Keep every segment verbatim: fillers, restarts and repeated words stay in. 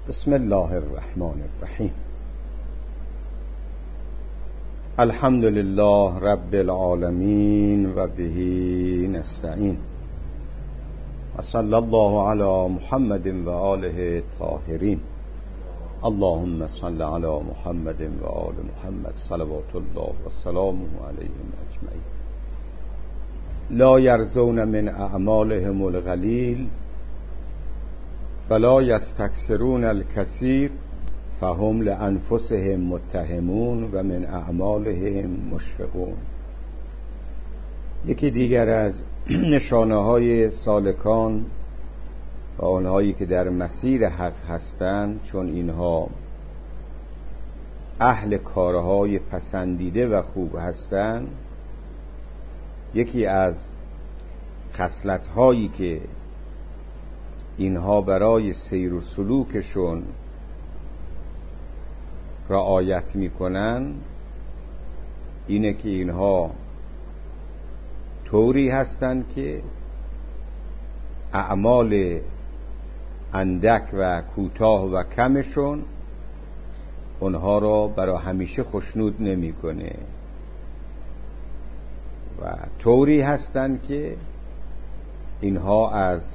بسم الله الرحمن الرحیم. الحمد لله رب العالمین و به نستعین و صلی الله علی محمد و آله الطاهرین. اللهم صل علی محمد و آل محمد صلوات الله و سلامه علیهم اجمعین. لا یرضون من اعمالهم القلیل ولا یستکثرون الکثیر فهم لانفسهم متهمون و من اعمالهم مشفقون. یکی دیگر از نشانه های سالکان و آنهایی که در مسیر حق هستند، چون اینها اهل کارهای پسندیده و خوب هستند، یکی از خصلت‌هایی که اینها برای سیر و سلوکشون رعایت میکنن اینه که اینها طوری هستند که اعمال اندک و کوتاه و کمشون اونها را برای همیشه خوشنود نمیکنه و طوری هستند که اینها از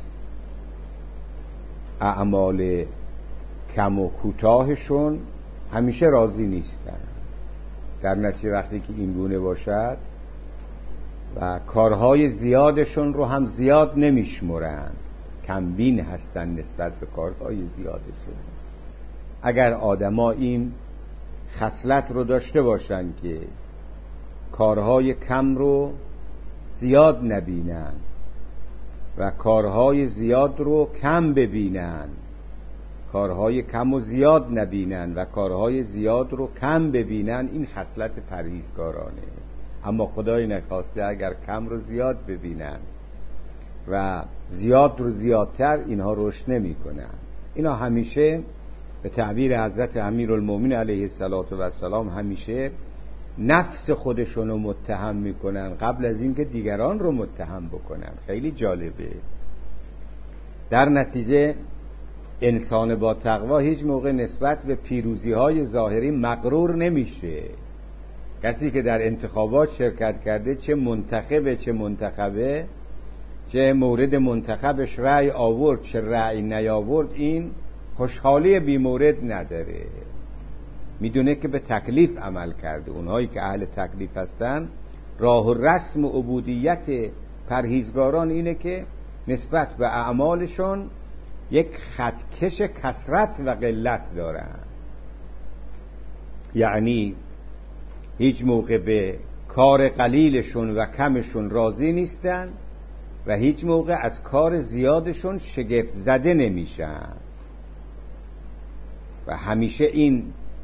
اعمال کم و کوتاهشون همیشه راضی نیستن. در نتیجه وقتی که این گونه باشد و کارهای زیادشون رو هم زیاد نمیشمرن، کمبین هستن نسبت به کارهای زیادشون. اگر آدما این خصلت رو داشته باشن که کارهای کم رو زیاد نبینن و کارهای زیاد رو کم ببینن، کارهای کم و زیاد نبینن و کارهای زیاد رو کم ببینن، این خصلت پرهیزگارانه. اما خدای نخواسته اگر کم رو زیاد ببینن و زیاد رو زیادتر، اینها رشد نمی کنن. اینا همیشه به تعبیر حضرت امیرالمومنین علیه السلام همیشه نفس خودشون رو متهم میکنن قبل از اینکه دیگران رو متهم بکنن. خیلی جالبه. در نتیجه انسان با تقوا هیچ موقع نسبت به پیروزی های ظاهری مغرور نمیشه. کسی که در انتخابات شرکت کرده، چه منتخبه چه منتخبه، چه مورد منتخبش رأی آورد چه رأی نیاورد، این خوشحالی بی مورد نداره. میدونه که به تکلیف عمل کرده. اونهایی که اهل تکلیف هستن، راه و رسم و عبودیت پرهیزگاران اینه که نسبت به اعمالشون یک خطکش کثرت و قلت دارن. یعنی هیچ موقع به کار قلیلشون و کمشون راضی نیستن و هیچ موقع از کار زیادشون شگفت زده نمیشن و همیشه این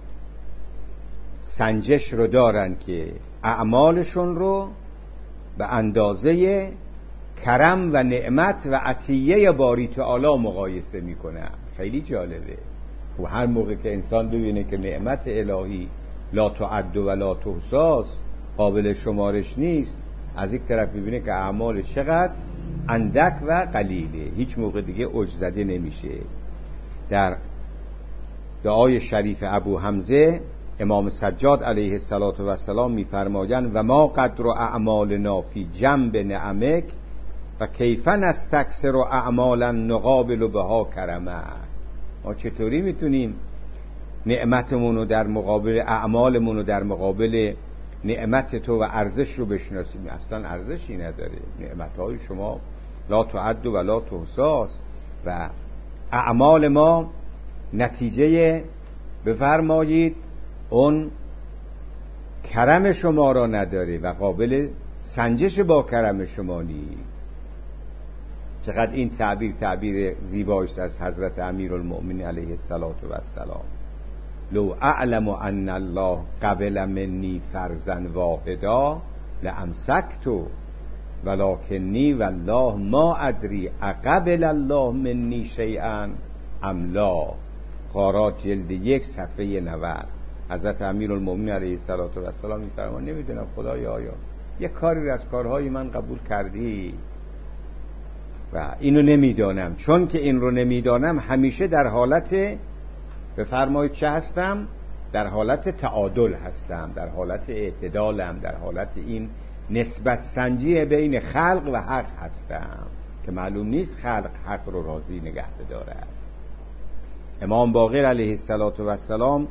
سنجش رو دارن که اعمالشون رو به اندازه کرم و نعمت و عطیه باری تعالی مقایسه میکنن. خیلی جالبه. و هر موقع که انسان ببینه که نعمت الهی لا تعد و لا تحصی، قابل شمارش نیست، از یک طرف ببینه که اعمالش چقدر اندک و قلیله، هیچ موقع دیگه عجز زده نمیشه. در دعای شریف ابو حمزه امام سجاد علیه السلام میفرمایند و ما قدر اعمالنا فی جنب نعمک و کیفا نستکثر اعمالا نقابل بها کرمک. ما چطوری میتونیم نعمتمون رو در مقابل اعمالمون رو در مقابل نعمت تو و ارزش رو بشناسیم؟ اصلا ارزشی نداره. نعمتهای شما لا تعد و لا تحصی و اعمال ما نتیجه بفرمایید اون کرم شما را نداره و قابل سنجش با کرم شما نیست. چقدر این تعبیر تعبیر زیبایست از حضرت امیرالمؤمنین علیه السلام. لو اعلم ان الله قبل منی فرزا واحدا لامسکت ولکنی والله ما ادری اقبل الله منی شیئا ام لا. غارات جلد یک صفحه نود. حضرت امیرالمومنین علیه السلام میفرمایند نمیدونم خدایا آیا یه کاری از کارهای من قبول کردی و اینو نمیدانم. چون که این رو نمیدانم همیشه در حالت بفرمایید چه هستم؟ در حالت تعادل هستم، در حالت اعتدالم، در حالت این نسبت سنجی بین خلق و حق هستم که معلوم نیست خلق حق رو راضی نگه بدارد. امام باقر علیه السلام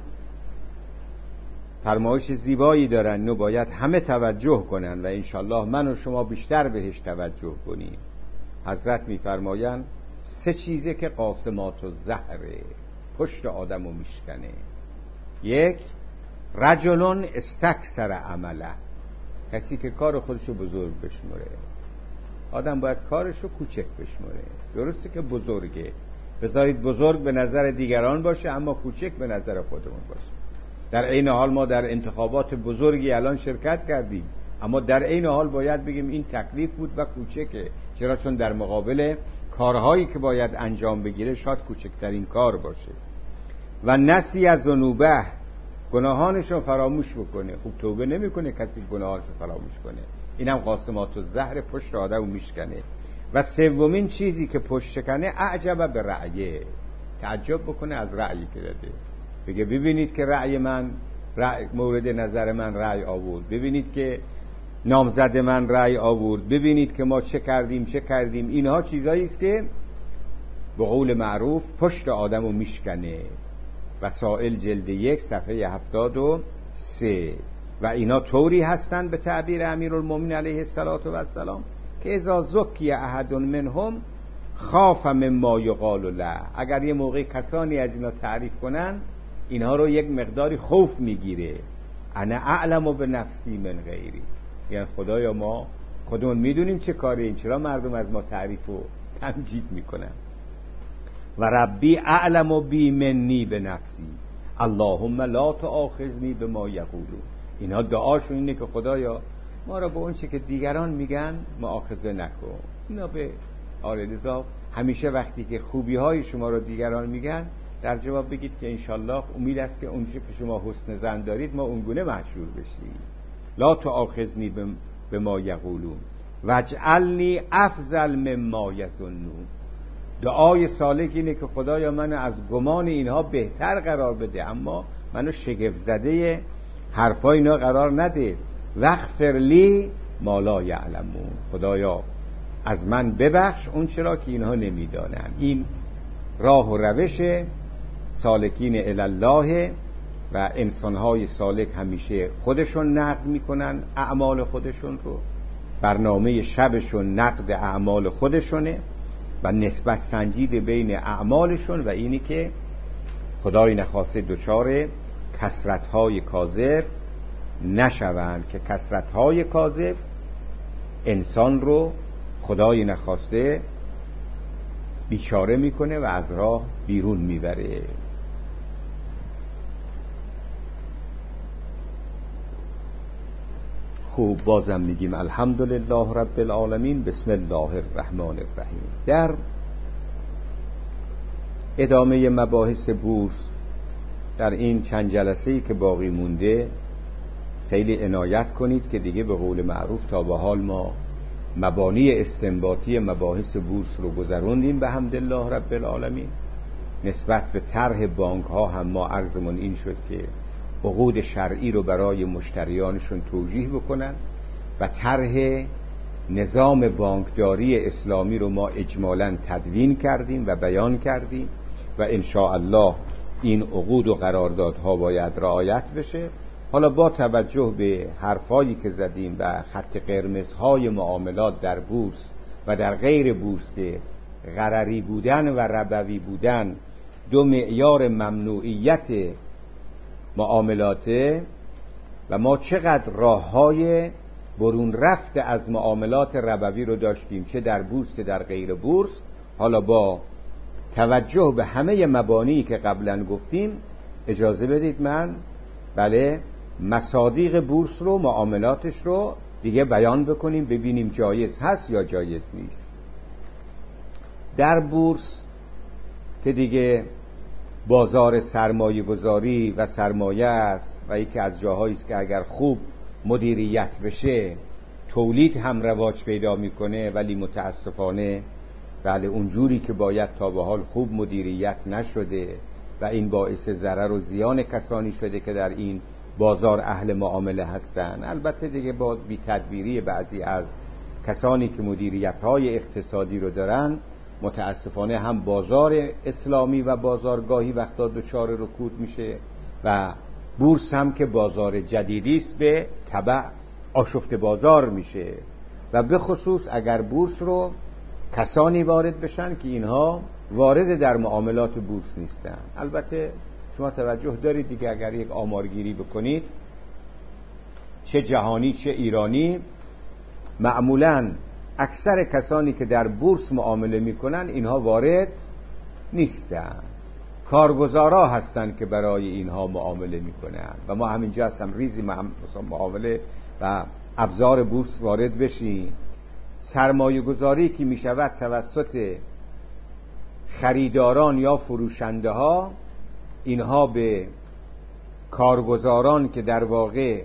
فرمایش زیبایی دارن، نو باید همه توجه کنن و انشالله من و شما بیشتر بهش توجه کنیم. حضرت میفرمایند سه چیزه که قاسمات و زهره، پشت آدم رو میشکنه. یک، رجلون استکثر عمله، کسی که کار خودشو بزرگ بشموره. آدم باید کارشو کوچک بشموره. درسته که بزرگه، بذارید بزرگ به نظر دیگران باشه اما کوچک به نظر خودمون باشه. در عین حال ما در انتخابات بزرگی الان شرکت کردیم، اما در عین حال باید بگیم این تکلیف بود و کوچکه. چرا؟ چون در مقابل کارهایی که باید انجام بگیره شاید کوچکترین کار باشه. و نسی از ذنوبه، گناهانشو فراموش بکنه. خوب توبه نمیکنه کسی گناهانشو فراموش کنه. اینم قاسمات الظهر، پشت آدمو میشکنه. و سومین چیزی که پشت شکنه، اعجب به رأیه، تعجب بکنه از رأیی که داده. بگه ببینید که رأی من رأی مورد نظر من رأی آورد، ببینید که نامزد من رأی آورد، ببینید که ما چه کردیم چه کردیم. اینها چیزایی است که به قول معروف پشت آدمو میشکنه. وسائل جلد یک صفحه هفتاد و سه. و اینا طوری هستند به تعبیر امیرالمومنین علیه السلام که اذا زکی احد منهم خاف مما یقال له، اگر یه موقع کسانی از اینا تعریف کنن اینها رو یک مقداری خوف میگیره. انا اعلم به نفسی من غیری، یعنی خدایا ما خودمون میدونیم چه کاریم، چرا مردم از ما تعریف و تمجید میکنن. و ربی اعلم بی منی به نفسی اللهم لا تؤاخذنی بما یقولون. اینها دعاشون اینه که خدایا ما را به اون چه که دیگران میگن مؤاخذه نکن. اینا به آرزو همیشه وقتی که خوبی های شما را دیگران میگن در جواب بگید که انشالله امید است که اونجا که شما حسن ظن دارید ما اونگونه محشور بشیم. لا تؤاخذنی بما یقولون واجعلنی افضل مما یظنون. دعای سالک اینه که خدایا منو از گمان اینها بهتر قرار بده، اما منو شگفت زده حرفای اینا قرار نده. واغفر لی ما لا یعلمون، خدایا از من ببخش اون چرا که اینها نمیدانن. این راه و روش سالکین الله و انسانهای سالک همیشه خودشون نقد میکنن اعمال خودشون رو، برنامه شبشون نقد اعمال خودشونه و نسبت سنجید بین اعمالشون و اینی که خدای نخواسته دچار کثرت‌های کاذب نشوند، که کثرت‌های کاذب انسان رو خدای نخواسته بیچاره میکنه و از راه بیرون میبره. خوب، بازم میگیم الحمدلله رب العالمین، بسم الله الرحمن الرحیم. در ادامه مباحث بورس در این چند جلسه‌ای که باقی مونده خیلی عنایت کنید که دیگه به قول معروف تا به حال ما مبانی استنباطی مباحث بورس رو گذروندیم به حمدالله رب العالمین. نسبت به طرح بانک ها هم ما عرضمون این شد که عقود شرعی رو برای مشتریانشون توجیه بکنن و طرح نظام بانکداری اسلامی رو ما اجمالاً تدوین کردیم و بیان کردیم و ان شاء الله این عقود و قراردادها باید رعایت بشه. حالا با توجه به حرفایی که زدیم و خط قرمزهای معاملات در بورس و در غیر بورس که غرری بودن و ربوی بودن دو معیار ممنوعیت معاملاته و ما چقدر راههای برون رفت از معاملات ربوی رو داشتیم چه در بورس چه در غیر بورس. حالا با توجه به همه مبانی که قبلا گفتیم اجازه بدید من بله مصادیق بورس رو معاملاتش رو دیگه بیان بکنیم، ببینیم جایز هست یا جایز نیست. در بورس که دیگه بازار سرمایه گذاری و سرمایه است و یکی از جاهایی است که اگر خوب مدیریت بشه تولید هم رواج پیدا میکنه، ولی متاسفانه بله اونجوری که باید تا به حال خوب مدیریت نشده و این باعث ضرر و زیان کسانی شده که در این بازار اهل معامله هستند. البته دیگه با بی تدبیری بعضی از کسانی که مدیریت‌های اقتصادی رو دارن، متاسفانه هم بازار اسلامی و بازارگاهی وقتا دچار رکود میشه و بورس هم که بازار جدیدی است به تبع آشفته بازار میشه و به خصوص اگر بورس رو کسانی وارد بشن که اینها وارد در معاملات بورس نیستن. البته شما توجه دارید دیگه، اگر یک آمارگیری بکنید چه جهانی چه ایرانی، معمولاً اکثر کسانی که در بورس معامله میکنن اینها وارد نیستن، کارگزارا هستن که برای اینها معامله میکنن و ما همینجا هستم ریزی معامله و ابزار بورس وارد بشیم. سرمایه گذاری که میشود توسط خریداران یا فروشنده ها، اینها به کارگزاران که در واقع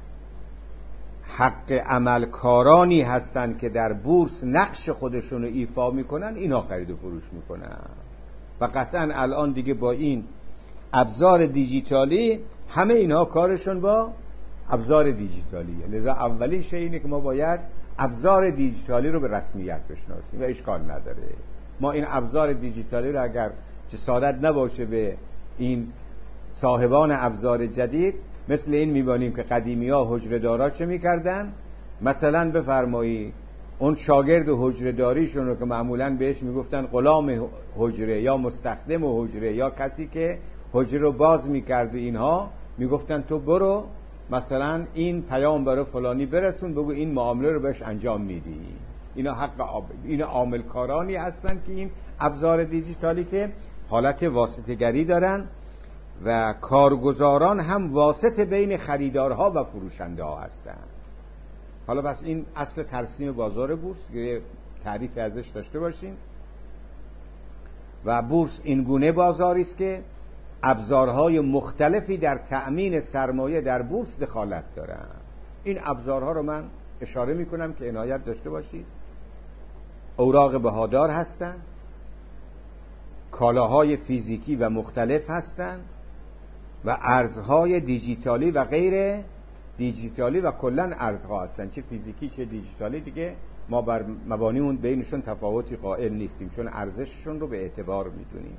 حق عمل کارانی هستند که در بورس نقش خودشون رو ایفا میکنن، اینها خرید و فروش میکنن و قطعا الان دیگه با این ابزار دیجیتالی همه اینها کارشون با ابزار دیجیتالیه. لذا اولین شیء اینه که ما باید ابزار دیجیتالی رو به رسمیت بشناسیم و اشکال نداره ما این ابزار دیجیتالی رو اگر جسارت نباشه به این صاحبان ابزار جدید، مثل این میبانیم که قدیمی ها حجره دارا چه میکردن؟ مثلا بفرمایی اون شاگرد حجره داریشون رو که معمولا بهش میگفتن غلام حجره یا مستخدم حجره یا کسی که حجره رو باز میکرد و اینها میگفتن تو برو مثلا این پیام برای فلانی برسون، بگو این معامله رو بهش انجام میدی. اینا حق آب... اینا عامل کارانی هستن که این ابزار دیجیتالی که حالت واسطه‌گری دارن و کارگزاران هم واسطه بین خریدارها و فروشنده ها هستن. حالا بس این اصل ترسیم بازار بورس، یه تعریف ازش داشته باشین. و بورس این گونه بازاری است که ابزارهای مختلفی در تأمین سرمایه در بورس دخالت دارن. این ابزارها رو من اشاره میکنم که عنایت داشته باشید. اوراق بهادار هستن، کالاهای فیزیکی و مختلف هستن و ارزهای دیجیتالی و غیر دیجیتالی و کلن ارزها هستن، چه فیزیکی چه دیجیتالی. دیگه ما بر مبانی اون بینشون تفاوتی قائل نیستیم چون ارزششون رو به اعتبار میدونیم.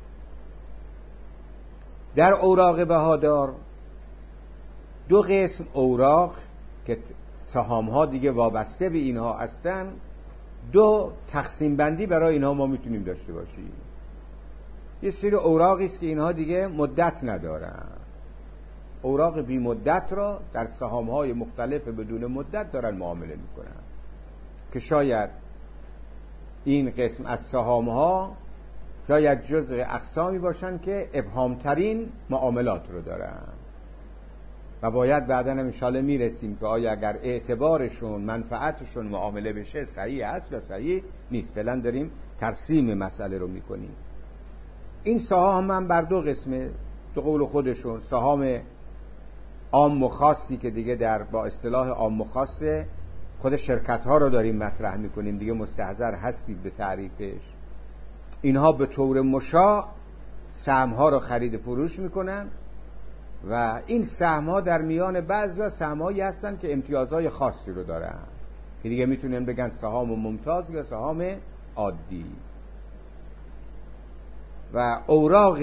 در اوراق بهادار دو قسم اوراق که سهام ها دیگه وابسته به اینها هستن، دو تقسیم بندی برای اینها ما میتونیم داشته باشیم. یه سری اوراقی است که اینها دیگه مدت ندارن، اوراق بی مدت را در سهام های مختلف بدون مدت دارن معامله میکنن که شاید این قسم از سهام ها شاید جزء اقسامی باشن که ابهام ترین معاملات رو دارن و باید بعداً هم انشاءالله میرسیم که آیا اگر اعتبارشون منفعتشون معامله بشه صحیح است و صحیح نیست. فعلا داریم ترسیم مسئله رو میکنیم. این سهام هم بر دو قسمه، دو قول خودشون، سهام عام و خاصی که دیگه در با اصطلاح عام و خاص خود شرکت ها رو داریم مطرح میکنیم، دیگه مستحضر هستید به تعریفش. اینها به طور مشاع سهم ها رو خرید فروش میکنن و این سهم ها در میان بعضی سهم هایی هستن که امتیازهای خاصی رو دارن که دیگه میتونن بگن سهام ممتاز یا سهام عادی. و اوراق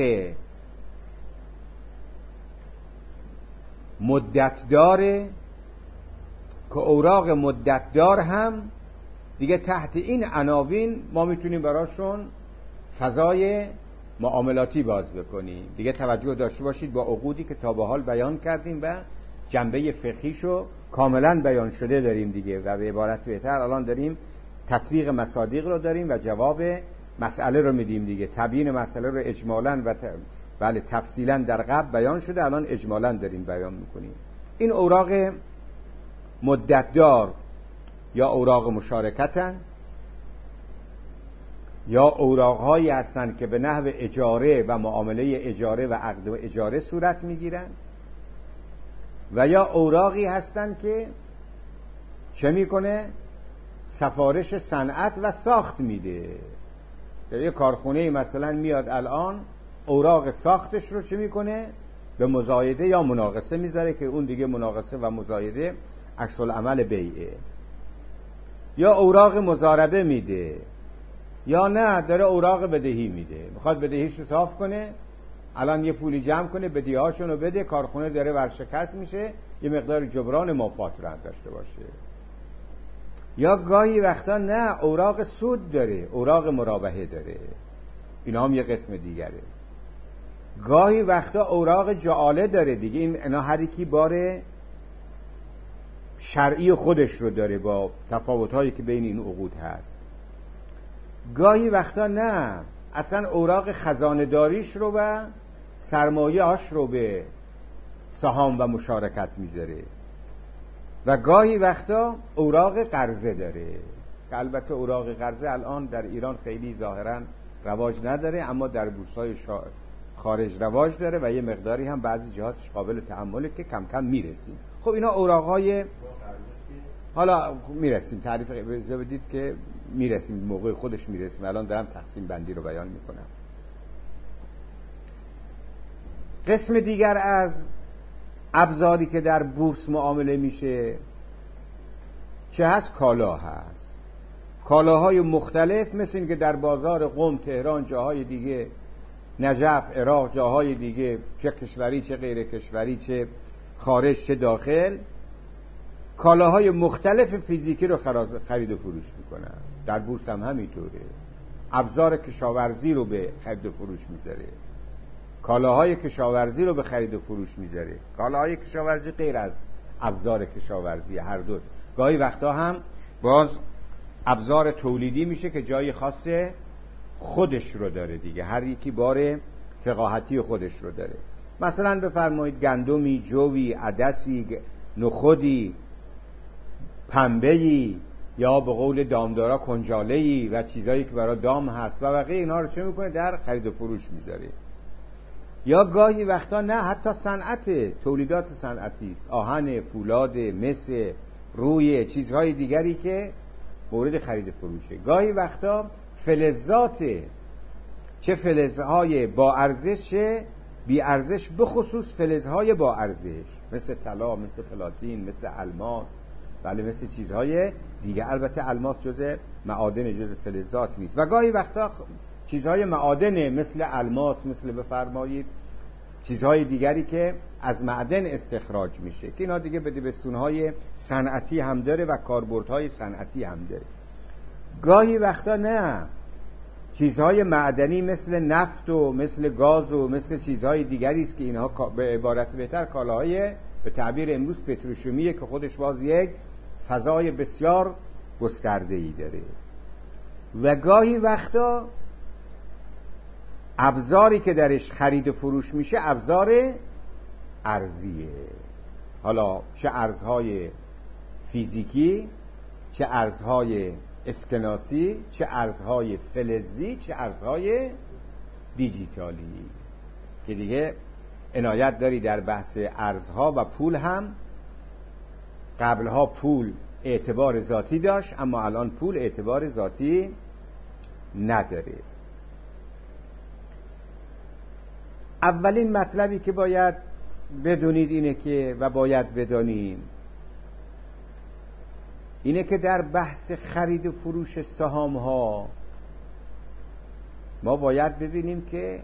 مدت داره که اوراق مدت دار هم دیگه تحت این عناوین ما میتونیم براشون فضای معاملاتی باز بکنیم. دیگه توجه داشته باشید با عقودی که تا به حال بیان کردیم و جنبه فقهیشو کاملا بیان شده داریم دیگه و به عبارت بهتر الان داریم تطبیق مصادیق رو داریم و جواب مسئله رو میدیم دیگه. تبیین مسئله رو اجمالاً و ت... بله تفصیلاً در قبل بیان شده، الان اجمالاً داریم بیان میکنیم. این اوراق مدت دار یا اوراق مشارکتن یا اوراق‌هایی هستند که به نحو اجاره و معامله اجاره و عقد و اجاره صورت میگیرن و یا اوراقی هستند که چه میکنه؟ سفارش صنعت و ساخت میده. یه کارخونه مثلا میاد الان اوراق ساختش رو چه میکنه؟ به مزایده یا مناقصه میذاره که اون دیگه مناقصه و مزایده عکس العمل بیعه. یا اوراق مضاربه میده، یا نه داره اوراق بدهی میده، میخواد بدهیش رو صاف کنه، الان یه پولی جمع کنه بدهیاشون رو بده، کارخونه داره ورشکست میشه، یه مقدار جبران مافات رو هم داشته باشه. یا گاهی وقتا نه اوراق سود داره، اوراق مرابحه داره، اینا هم یه قسم دیگره. گاهی وقتا اوراق جعاله داره دیگه، این اینا هر یکی بار شرعی خودش رو داره با تفاوت‌هایی که بین این عقود هست. گاهی وقتا نه اصلا اوراق خزانه داریش رو و سرمایه هاش رو به سهام و مشارکت میذاره. و گاهی وقتا اوراق قرضه داره که البته اوراق قرضه الان در ایران خیلی ظاهراً رواج نداره، اما در بورس‌های خارج رواج داره و یه مقداری هم بعضی جهاتش قابل تأمله که کم کم میرسیم. خب اینا اوراق‌های، حالا میرسیم تعریف اجازه بدید که میرسیم، موقع خودش میرسیم، الان دارم تقسیم بندی رو بیان میکنم. قسم دیگر از ابزاری که در بورس معامله میشه چه هست؟ کالا هست. کالاهای مختلف مثل این که در بازار قم، تهران، جاهای دیگه، نجف، عراق، جاهای دیگه، چه کشوری چه غیر کشوری، چه خارج چه داخل، کالاهای مختلف فیزیکی رو خرید و فروش میکنن. در بورس هم همینطوره. ابزار کشاورزی رو به خرید و فروش میذاره، کالاهای کشاورزی رو به خرید و فروش میذاره، کالاهای کشاورزی غیر از ابزار کشاورزی هر دوست. گاهی وقتا هم باز ابزار تولیدی میشه که جای خاص خودش رو داره دیگه، هر یکی بار فقاهتی خودش رو داره. مثلا بفرمایید گندمی، جوی، عدسی، نخودی، پنبه‌ای، یا به قول دامدارا کنجاله‌ای و چیزایی که برای دام هست و بقیه اینا رو چه میکنه؟ در خرید و فروش میذاره. یا گاهی وقتا نه حتی صنعت، تولیدات صنعتی است، آهن، فولاد، مس، روی چیزهای دیگری که مورد خرید و فروشه. گاهی وقتا فلزات، چه فلزهای با ارزش چه بی ارزش، به خصوص فلزهای با ارزش مثل طلا، مثل پلاتین، مثل الماس، بله مثل چیزهای دیگه. البته الماس جزء معادن، جزء فلزات نیست. و گاهی وقتا چیزهای معادن مثل الماس، مثل بفرمایید چیزهای دیگری که از معدن استخراج میشه که اینا دیگه بدبستونهای صنعتی هم داره و کاربردهای صنعتی هم داره. گاهی وقتا نه چیزهای معدنی مثل نفت و مثل گاز و مثل چیزهای دیگری است که اینها به عبارت بهتر کالاهای به تعبیر امروز پتروشیمیه که خودش باز یک فضای بسیار گسترده‌ای داره. و گاهی وقتا ابزاری که درش خرید و فروش میشه ابزار ارزیه، حالا چه ارزهای فیزیکی، چه ارزهای اسکناسی، چه ارزهای فلزی، چه ارزهای دیجیتالی که دیگه عنایت داری در بحث ارزها و پول هم. قبلها پول اعتبار ذاتی داشت اما الان پول اعتبار ذاتی نداره. اولین مطلبی که باید بدونید اینه که و باید بدانیم اینه که در بحث خرید و فروش سهام ها ما باید ببینیم که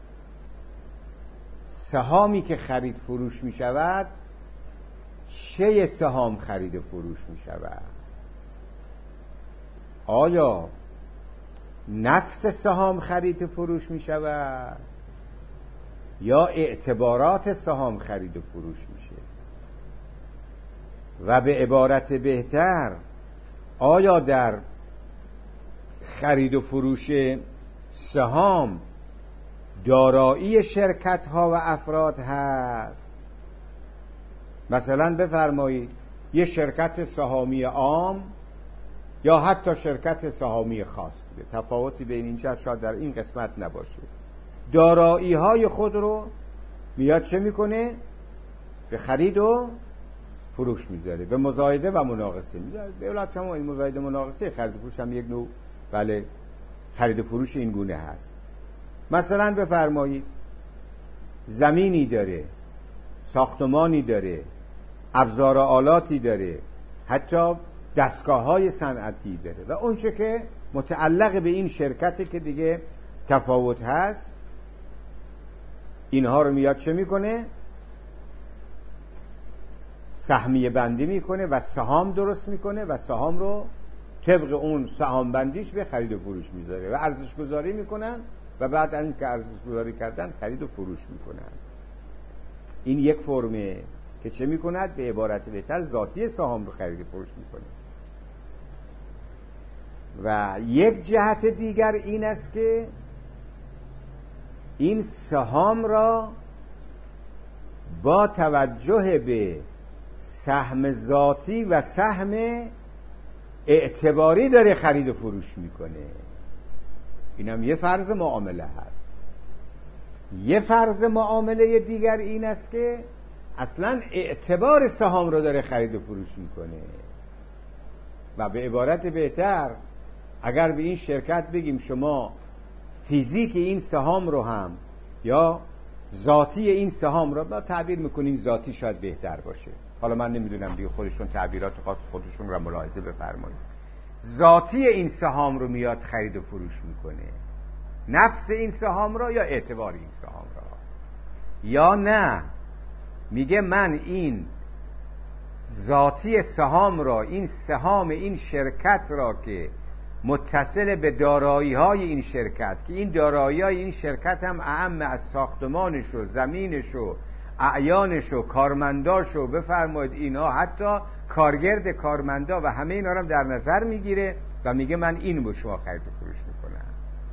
سهامی که خرید فروش می شود چه سهام خرید و فروش می شود؟ آیا نفس سهام خرید و فروش می شود یا اعتبارات سهام خرید و فروش میشه؟ و به عبارت بهتر آیا در خرید و فروش سهام دارایی شرکت ها و افراد هست؟ مثلا بفرمایید یه شرکت سهامی عام یا حتی شرکت سهامی خاص، تفاوتی بین این چه شاید در این قسمت نباشه، دارایی های خود رو میاد چه میکنه؟ به خرید و فروش میذاره، به مزایده و مناقصه میذاره. دولت هم این مزایده مناقصه، خرید و فروش هم یک نوع بله خرید و فروش این گونه هست. مثلا بفرمایید زمینی داره، ساختمانی داره، ابزار و آلاتی داره، حتی دستگاه‌های صنعتی داره و اون چه که متعلق به این شرکتی که دیگه تفاوت هست، اینها رو میاد چه میکنه؟ سهمیه بندی میکنه و سهام درست میکنه و سهام رو طبق اون سهام بندیش به خرید و فروش میذاره و ارزش گذاری میکنن و بعد از اینکه ارزش گذاری کردن خرید و فروش میکنن. این یک فرمه که چه میکند؟ به عبارت بهتر ذاتی سهام رو خرید و فروش میکنه. و یک جهت دیگر این است که این سهام را با توجه به سهم ذاتی و سهم اعتباری داره خرید و فروش میکنه. اینم یه فرض معامله هست. یه فرض معامله دیگر این است که اصلا اعتبار سهام رو داره خرید و فروش میکنه و به عبارت بهتر اگر به این شرکت بگیم شما فیزیک این سهام رو هم یا ذاتی این سهام رو، با تعبیر میکنین ذاتی شاید بهتر باشه، حالا من نمیدونم دیگه، خودشون تعبیرات خاص خودشون رو ملاحظه بفرمایید. ذاتی این سهام رو میاد خرید و فروش میکنه، نفس این سهام رو یا اعتبار این سهام رو، یا نه میگه من این ذاتی سهام را، این سهام این شرکت را که متصل به دارایی‌های این شرکت، که این دارایی‌های این شرکت هم اعم از ساختمانش و زمینش و اعیانش و کارمنداش و بفرمایید اینا، حتی کارگرد کارمندا و همه اینا رو هم در نظر میگیره و میگه من این به شما خرید و فروش میکنم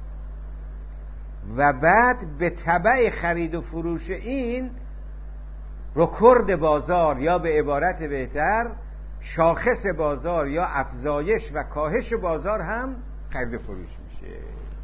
و بعد به تبع خرید و فروش این رکورد بازار یا به عبارت بهتر شاخص بازار یا افزایش و کاهش بازار هم خرید و فروش میشه.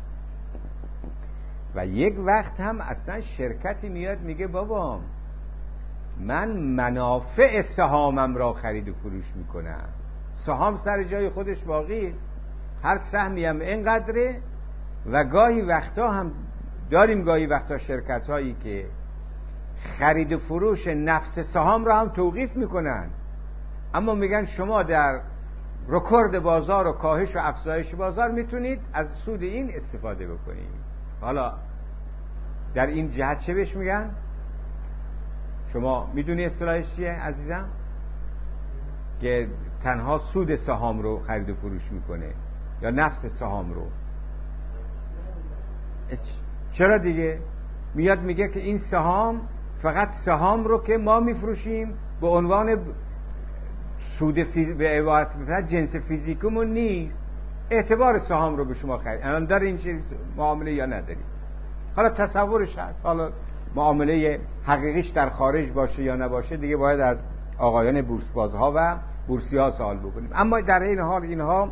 و یک وقت هم اصلا شرکتی میاد میگه بابا من منافع سهامم را خرید و فروش میکنم، سهام سر جای خودش باقی، هر سهمی هم اینقدره و گاهی وقتا هم داریم گاهی وقتا شرکت هایی که خرید و فروش نفس سهام را هم توقیف میکنن، اما میگن شما در رکورد بازار و کاهش و افزایش بازار میتونید از سود این استفاده بکنید. حالا در این جهت چه بهش میگن؟ شما میدونی اصطلاحش چیه عزیزم؟ که تنها سود سهام رو خرید و فروش میکنه یا نفس سهام رو. چرا دیگه؟ میاد میگه که این سهام فقط سهام رو که ما میفروشیم به عنوان سود فیز... به عبارت جنس فیزیکمون نیست، اعتبار سهام رو به شما خرید. الان داره این چیز معامله یا نداری؟ حالا تصورش هست، حالا معامله حقیقیش در خارج باشه یا نباشه دیگه باید از آقایان بورس بازها و بورسی ها سوال بکنیم. اما در این حال اینها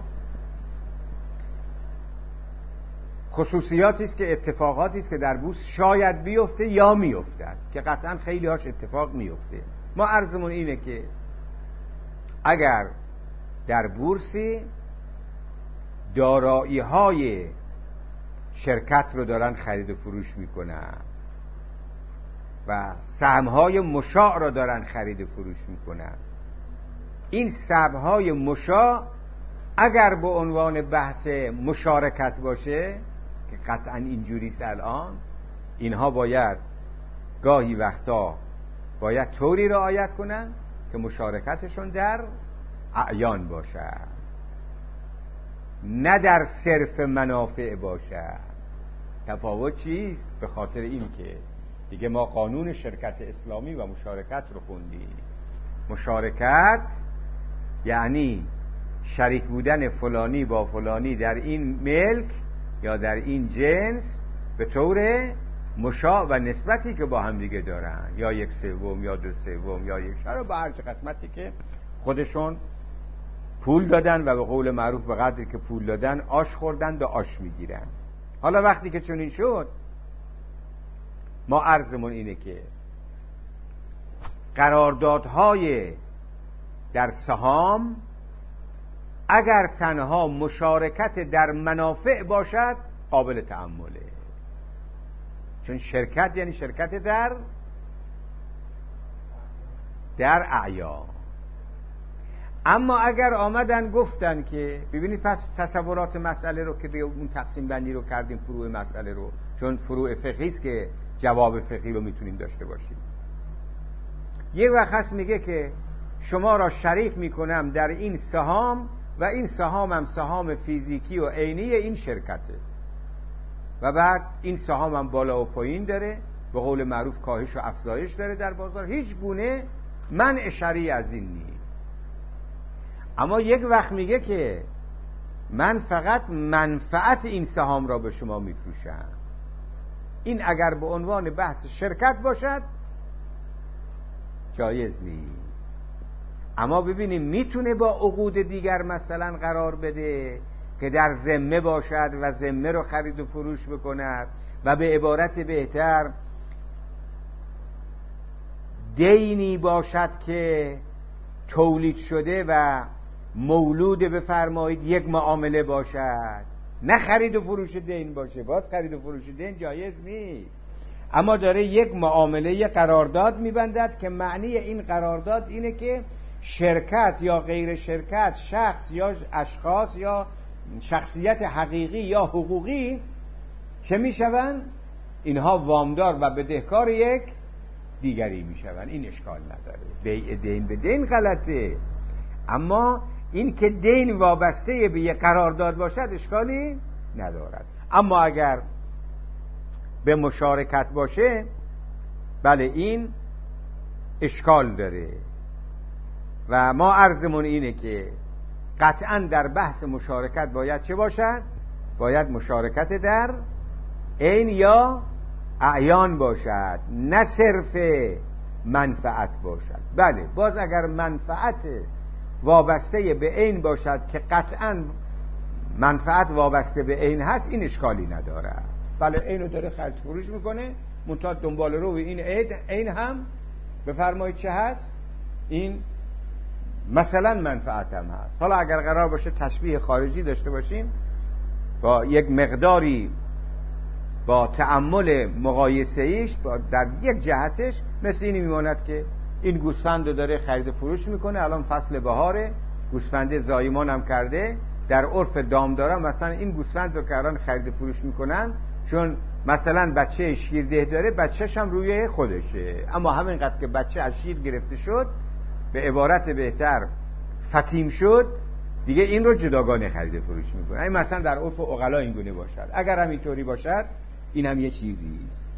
خصوصیاتی است که اتفاقاتی است که در بورس شاید بیفته یا میافتد، که قطعا خیلی هاش اتفاق میفته. ما عرضمون اینه که اگر در بورسی دارایی های شرکت رو دارن خرید و فروش میکنن و سهم های مشاع رو دارن خرید و فروش میکنن، این سهم های مشاع اگر به عنوان بحث مشارکت باشه که قطعا اینجوریست الان، اینها باید گاهی وقتا باید طوری رعایت کنن که مشارکتشون در اعیان باشه، نه در صرف منافع باشه. تفاوت چیست؟ به خاطر این که دیگه ما قانون شرکت اسلامی و مشارکت رو خوندیم. مشارکت یعنی شریک بودن فلانی با فلانی در این ملک یا در این جنس به طور مشاع و نسبتی که با هم دیگه دارن، یا یک سوم یا دو سوم یا یک شرح، با هر چه قسمتی که خودشون پول دادن و به قول معروف به قدری که پول دادن آش خوردن و آش میگیرن. حالا وقتی که چنین شد، ما عرضمون اینه که قراردادهای در سهام اگر تنها مشارکت در منافع باشد قابل تأمله. چون شرکت یعنی شرکت در در اعیان. اما اگر آمدن گفتن که ببینید پس تصورات مسئله رو که به اون تقسیم بندی رو کردیم فروع مسئله رو، چون فروع فقهی است که جواب فقهی رو میتونیم داشته باشیم. یه وقت هست میگه که شما را شریک میکنم در این سهام و این سهام هم سهام فیزیکی و عینی این شرکته و بعد این سهام هم بالا و پایین داره، به قول معروف کاهش و افزایش داره در بازار، هیچ گونه منع شرعی از این نیست. اما یک وقت میگه که من فقط منفعت این سهام را به شما میفروشم. این اگر به عنوان بحث شرکت باشد جایز نیست. اما ببینیم میتونه با عقود دیگر مثلا قرار بده که در ذمه باشد و ذمه رو خرید و فروش بکند و به عبارت بهتر دینی باشد که تولید شده و مولود بفرمایید یک معامله باشد، نه خرید و فروش دین باشه. باز خرید و فروش دین جایز نیست، اما داره یک معامله یک قرارداد میبندد که معنی این قرارداد اینه که شرکت یا غیر شرکت، شخص یا اشخاص یا شخصیت حقیقی یا حقوقی چه میشوند؟ اینها وامدار و بدهکار یک دیگری میشوند. این اشکال نداره، بیع دین به دین غلطه، اما این که دین وابسته به یک قرارداد باشد اشکالی ندارد. اما اگر به مشارکت باشه بله این اشکال داره و ما عرضمون اینه که قطعا در بحث مشارکت باید چه باشد؟ باید مشارکت در عین یا اعیان باشد، نه صرف منفعت باشد. بله باز اگر منفعت وابسته به عین باشد که قطعا منفعت وابسته به عین هست این اشکالی نداره. بله عینو داره خرید فروش میکنه، منتها دنبال رو این عین هم بفرمایید چه هست؟ این مثلا منفعت هم هست. حالا اگر قرار باشه تشبیه خارجی داشته باشیم با یک مقداری با تأمل مقایسه ایش در یک جهتش مثل اینی میماند که این گوسفند رو داره خرید فروش میکنه، الان فصل بهاره، گوسفند زایمان هم کرده، در عرف دامدارا مثلا این گوسفند رو که الان خرید فروش میکنن چون مثلا بچه شیرده داره بچهش هم روی خودشه، اما همینقدر که بچه از شیر گرفته شد به عبارت بهتر فتیم شد دیگه این رو جداگانه خرید فروش میکنه. این مثلا در عرف عقلا این گونه باشد. اگر هم اینطوری باشد این هم یه چیزی است.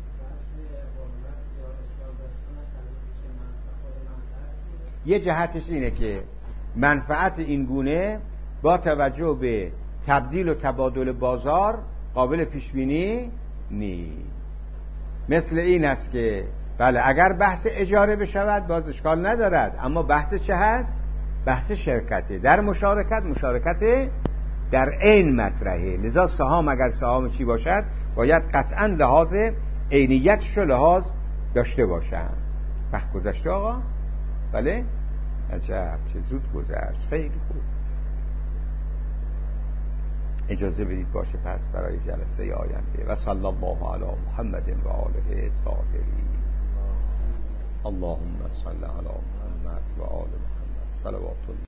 یه جهتش اینه که منفعت این گونه با توجه به تبدیل و تبادل بازار قابل پیش بینی نیست. مثل این است که بله اگر بحث اجاره بشود باز اشکال ندارد، اما بحث چه هست؟ بحث شرکته. در مشارکت مشارکت در عین مطرحه، لذا سهام اگر سهام چی باشد باید قطعا لحاظ عینیتش رو لحاظ داشته باشن. وقت گذشته آقا؟ بله؟ عجب چه زود گذشت، خیلی خوب. اجازه بدید باشه پس برای جلسه آینده. و صلی الله علی محمد و آله طاهرین. اللهم صل علی محمد و آل محمد صلوات الله.